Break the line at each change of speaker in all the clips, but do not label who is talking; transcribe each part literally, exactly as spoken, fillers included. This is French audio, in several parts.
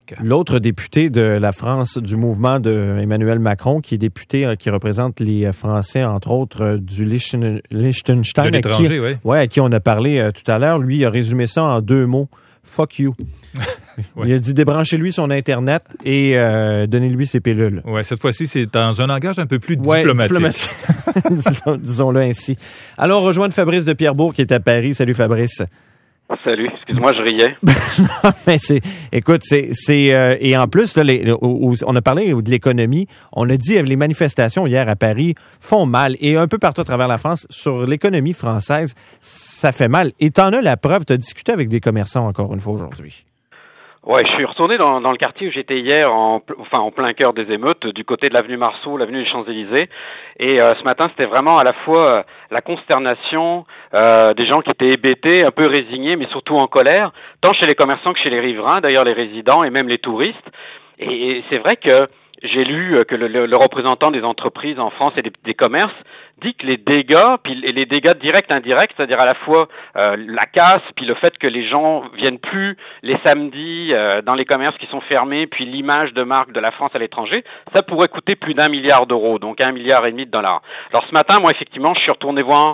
Québec.
L'autre député de la France, du mouvement de Emmanuel Macron, qui est député, euh, qui représente les Français, entre autres, euh, du Lichten, Liechtenstein,
De l'étranger,
à qui,
oui.
Ouais, à qui on a parlé euh, tout à l'heure. Lui, il a résumé ça en deux mots. Fuck you.
Ouais.
Il a dit débranchez-lui son Internet et euh, donnez-lui ses pilules.
Ouais, cette fois-ci, c'est dans un langage un peu plus
Ouais,
diplomatique.
diplomatique. Disons-le ainsi. Alors, rejoindre Fabrice de Pierrebourg qui est à Paris. Salut Fabrice.
Salut, excuse-moi, je riais.
Non, mais c'est, écoute, c'est, c'est euh, et en plus là, les, où, où on a parlé de l'économie. On a dit les manifestations hier à Paris font mal et un peu partout à travers la France sur l'économie française, ça fait mal. Et t'en as la preuve. T'as discuté avec des commerçants encore une fois aujourd'hui.
Ouais, je suis retourné dans, dans le quartier où j'étais hier, en, enfin en plein cœur des émeutes, du côté de l'avenue Marceau, l'avenue des Champs-Élysées. Et euh, ce matin, c'était vraiment à la fois euh, la consternation euh, des gens qui étaient hébétés, un peu résignés, mais surtout en colère, tant chez les commerçants que chez les riverains, d'ailleurs les résidents et même les touristes. Et, et c'est vrai que j'ai lu que le, le, le représentant des entreprises en France et des, des commerces dit que les dégâts, puis les dégâts directs, indirects, c'est-à-dire à la fois euh, la casse, puis le fait que les gens viennent plus les samedis euh, dans les commerces qui sont fermés, puis l'image de marque de la France à l'étranger, ça pourrait coûter plus d'un milliard d'euros, donc un milliard et demi de dollars. Alors ce matin, moi effectivement, je suis retourné voir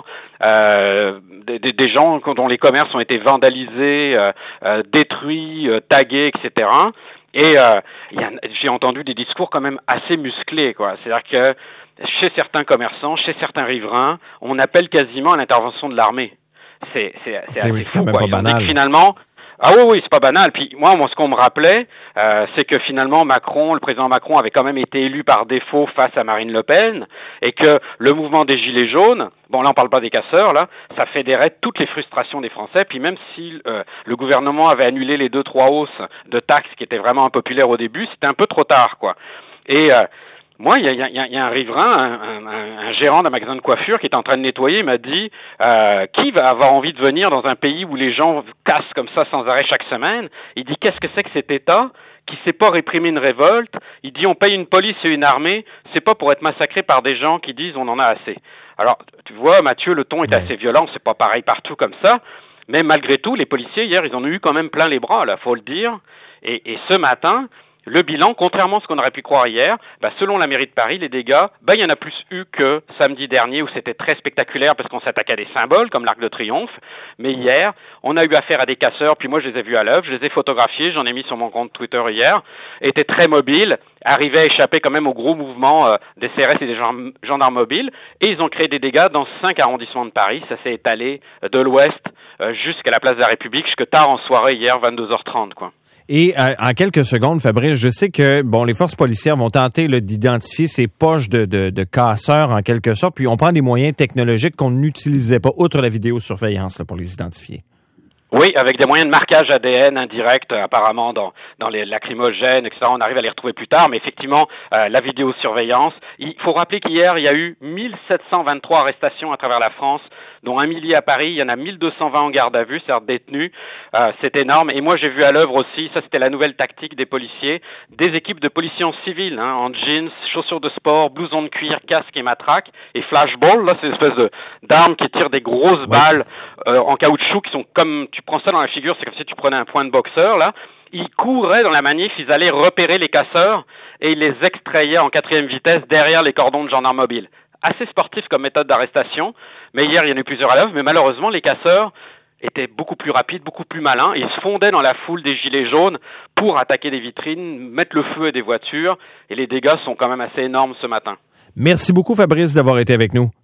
euh, des, des gens dont les commerces ont été vandalisés, euh, euh, détruits, euh, tagués, et cetera. Et euh, y a, j'ai entendu des discours quand même assez musclés, quoi. C'est-à-dire que chez certains commerçants, chez certains riverains, on appelle quasiment à l'intervention de l'armée. C'est, c'est, c'est,
C'est,
assez
c'est quand
fou,
même
quoi.
pas
Ils ont dit
banal.
que finalement, ah oui, oui, c'est pas banal. Puis moi, moi, ce qu'on me rappelait, euh, c'est que finalement Macron, le président Macron, avait quand même été élu par défaut face à Marine Le Pen, et que le mouvement des Gilets jaunes, bon là on parle pas des casseurs, là, ça fédérait toutes les frustrations des Français. Puis même si euh, le gouvernement avait annulé les deux trois hausses de taxes qui étaient vraiment impopulaires au début, c'était un peu trop tard, quoi. Et euh, moi, il y a, y, a, y a un riverain, un, un, un gérant d'un magasin de coiffure qui est en train de nettoyer, il m'a dit euh, qui va avoir envie de venir dans un pays où les gens cassent comme ça sans arrêt chaque semaine. Il dit qu'est-ce que c'est que cet État qui sait pas réprimer une révolte. Il dit on paye une police et une armée, c'est pas pour être massacré par des gens qui disent on en a assez. Alors tu vois, Mathieu, le ton est
Ouais.
assez violent, c'est pas pareil partout comme ça, mais malgré tout, les policiers hier, ils en ont eu quand même plein les bras, là, faut le dire. Et, et ce matin, le bilan, contrairement à ce qu'on aurait pu croire hier, bah, selon la mairie de Paris, les dégâts, bah, il y en a plus eu que samedi dernier où c'était très spectaculaire parce qu'on s'attaquait à des symboles comme l'Arc de Triomphe. Mais hier, on a eu affaire à des casseurs, puis moi je les ai vus à l'œuvre, je les ai photographiés, j'en ai mis sur mon compte Twitter hier, étaient très mobiles, arrivaient à échapper quand même au gros mouvement euh, des C R S et des gendarmes, gendarmes mobiles, et ils ont créé des dégâts dans cinq arrondissements de Paris. Ça s'est étalé euh, de l'ouest euh, jusqu'à la place de la République, jusque tard en soirée hier, vingt-deux heures trente, quoi.
Et euh, en quelques secondes, Fabrice, je sais que bon, les forces policières vont tenter là, d'identifier ces poches de, de, de casseurs en quelque sorte, puis on prend des moyens technologiques qu'on n'utilisait pas, outre la vidéosurveillance, là, pour les identifier.
Oui, avec des moyens de marquage A D N indirect, euh, apparemment dans dans les lacrymogènes, et cetera. On arrive à les retrouver plus tard, mais effectivement, euh, la vidéosurveillance. Il faut rappeler qu'hier, il y a eu mille sept cent vingt-trois arrestations à travers la France, dont un millier à Paris. Il y en a mille deux cent vingt en garde à vue, c'est-à-dire détenus. Euh, c'est énorme. Et moi, j'ai vu à l'œuvre aussi, ça c'était la nouvelle tactique des policiers, des équipes de policiers en civil, hein, en jeans, chaussures de sport, blousons de cuir, casque et matraque, et flashball. Là, c'est une espèce de d'armes qui tirent des grosses
Ouais.
balles euh, en caoutchouc qui sont comme tu prends ça dans la figure, c'est comme si tu prenais un point de boxeur, là. Ils couraient dans la manif, ils allaient repérer les casseurs et ils les extrayaient en quatrième vitesse derrière les cordons de gendarmes mobiles. Assez sportif comme méthode d'arrestation, mais hier il y en a eu plusieurs à l'œuvre, mais malheureusement les casseurs étaient beaucoup plus rapides, beaucoup plus malins, et ils se fondaient dans la foule des gilets jaunes pour attaquer des vitrines, mettre le feu à des voitures, et les dégâts sont quand même assez énormes ce matin.
Merci beaucoup, Fabrice, d'avoir été avec nous.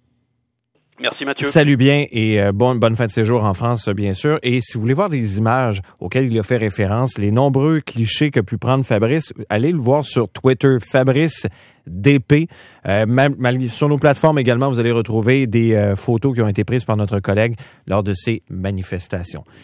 Merci Mathieu.
Salut bien et euh, bonne, bonne fin de séjour en France, bien sûr. Et si vous voulez voir des images auxquelles il a fait référence, les nombreux clichés qu'a pu prendre Fabrice, allez le voir sur Twitter, Fabrice D P. Euh, même, mal- sur nos plateformes également, vous allez retrouver des euh, photos qui ont été prises par notre collègue lors de ces manifestations.